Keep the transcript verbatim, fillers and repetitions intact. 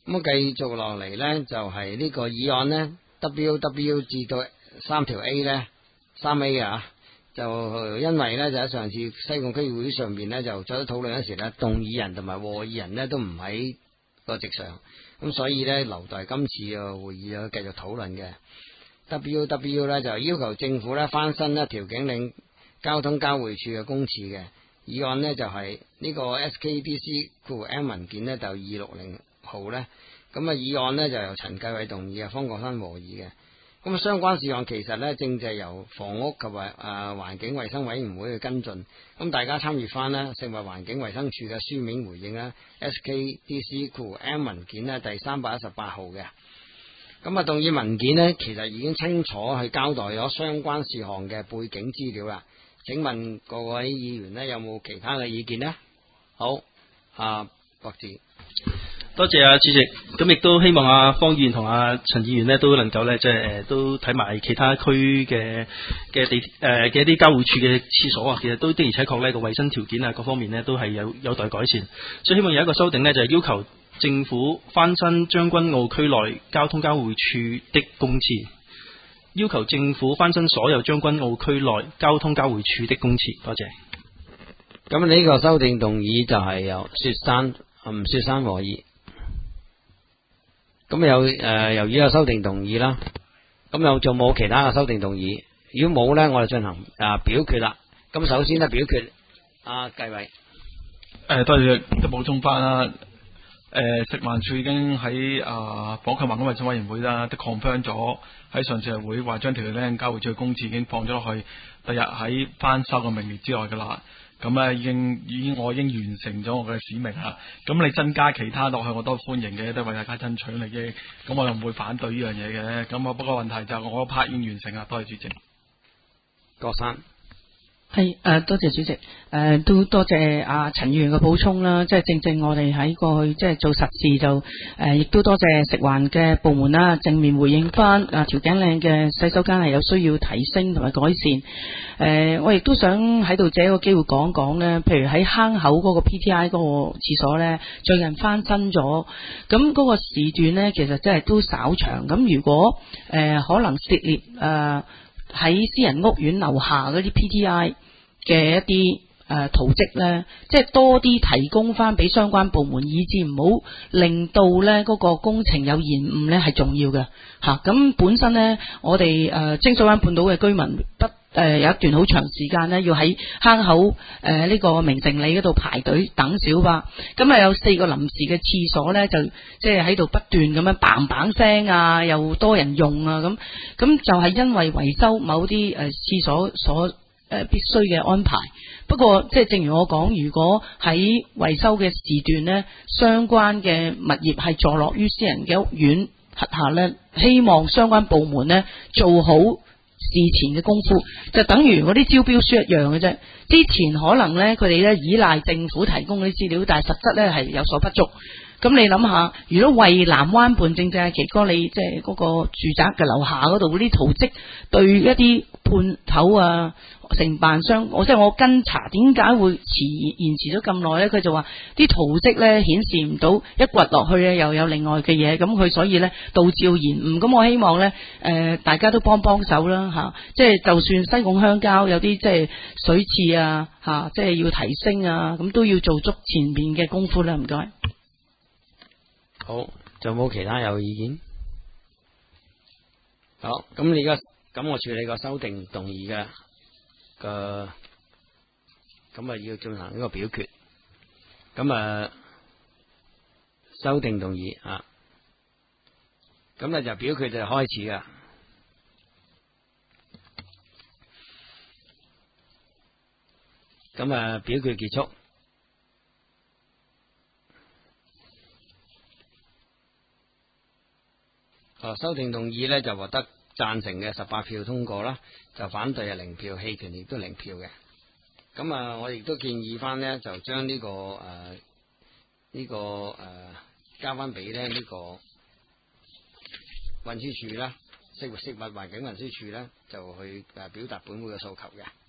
咁啊，繼續落嚟呢，就係、是、呢個議案呢 W W 至到三條 A 呢，三 A 啊，就因為呢，就喺上次西貢區議會上邊呢，就再討論嗰時呢，動議人同埋和議人呢都唔喺個席上，咁所以呢，留待今次嘅會議啊繼續討論嘅。W W 呢就要求政府呢翻新呢調景嶺交通交匯處嘅公廁嘅議案呢，就係、是、呢個 S K D C M 文件呢，就二六零號呢。咁啊議案呢，就由陳繼偉動議啊，方國珊和議嘅。咁啊相關事項其實呢，正正係由房屋及環誒環境衛生委員會去跟進，咁大家參與翻啦，食物環境衛生署嘅書面回應啦 S K D C M 文件呢，第三百一十八號嘅。咁啊，動議文件呢，其實已經清楚去交代咗相關事項嘅背景資料啦。請問各位議員呢，有冇其他嘅意見呢？好，阿博士， 多謝啊主席。咁亦都希望阿方議員同阿陳議員呢，都能夠呢，即係誒都睇埋其他區嘅嘅地誒嘅一啲交匯處嘅廁所啊，其實都的而且確呢個衛生條件啊各方面呢，都係有有待改善，所以希望有一個修訂呢，就係要求政府翻新將軍澳區內交通交匯處的公廁，要求政府翻新所有將軍澳區內交通交匯處的公廁。多謝。 咁呢個修訂動議就係由雪山吳雪山和議。咁有誒、呃、由於有修訂動議啦，咁有仲冇其他嘅修訂動議？如果冇呢，我哋進行啊表決啦。咁首先呢，表決阿繼偉。 誒，多謝都補充翻啦。誒、呃，食環署已經喺啊房屋及環境衛生委員會啦，都 confirm 咗喺上次會話將條咧交匯處嘅公廁已經放咗落去，第日喺翻修嘅名列之外噶啦。咁咧已經已經我已經完成咗我嘅使命啦。咁你增加其他落去我都歡迎嘅，都為大家爭取利益。咁我又唔會反對呢樣嘢嘅。咁我不過問題就我 part 已經完成啦。多謝主席。 郭生。 係誒、呃，多謝主席，誒、呃、都多謝阿陳議員嘅補充啦，即係正正我哋喺過去即係做實事就誒，亦、呃、都多謝食環嘅部門啦，正面回應翻啊調景嶺嘅洗手間係有需要提升同埋改善。誒、呃，我亦都想喺度借一個機會講講咧，譬如喺坑口嗰個 P T I 嗰個廁所咧，最近翻新咗，咁嗰個時段咧其實真係都稍長，咁如果誒、呃、可能涉獵誒。呃喺私人屋苑樓下嗰啲 P T I 嘅一啲誒、呃、圖則呢，即係多啲提供翻俾相關部門，以至唔好令到呢嗰個工程有延誤呢係重要嘅嚇。咁、啊、本身呢，我哋誒清水灣半島嘅居民不誒、呃、有一段好長時間呢，要喺坑口誒呢、呃這個明城里嗰度排隊等小巴，咁啊有四個臨時嘅廁所呢，就即係喺度不斷咁樣嘭嘭聲啊，又多人用啊，咁咁就係因為維修某啲誒廁所所誒、呃、必須嘅安排。不過即係正如我講，如果喺維修嘅時段呢，相關嘅物業係坐落於私人嘅屋苑轄下呢，希望相關部門呢做好事前嘅功夫，就等於嗰啲招標書一樣嘅啫。之前可能呢，佢哋呢依賴政府提供嗰啲資料，但係實質呢係有所不足。咁你諗下，如果蔚藍灣畔正正係奇哥，你即係嗰個住宅嘅樓下嗰度嗰啲圖則，對一啲判頭啊承辦商，我即係我跟查點解會遲延遲咗咁耐呢？佢就話啲圖則呢顯示唔到，一掘落去呢又有另外嘅嘢，咁佢所以呢導致延誤。咁我希望呢，誒、呃、大家都幫幫手啦嚇，即係就算西貢鄉郊有啲即係水廁啊嚇，即係要提升啊，咁都要做足前面嘅功夫啦。唔該。 好，仲有冇其他有意見？好，咁你而家咁我處理個修訂動議嘅嘅，咁啊要進行呢個表決。咁啊修訂動議啊，咁咧就表決就開始噶。咁啊表決結束。哦，修訂動議呢就獲得贊成嘅十八票通過啦，就反對係零票，棄權亦都零票嘅。咁啊，我亦都建議翻呢，就將呢、這個誒呢、呃這個誒、呃、交翻俾咧呢個運輸署啦，食物食物環境運輸署呢，就去誒表達本會嘅訴求嘅。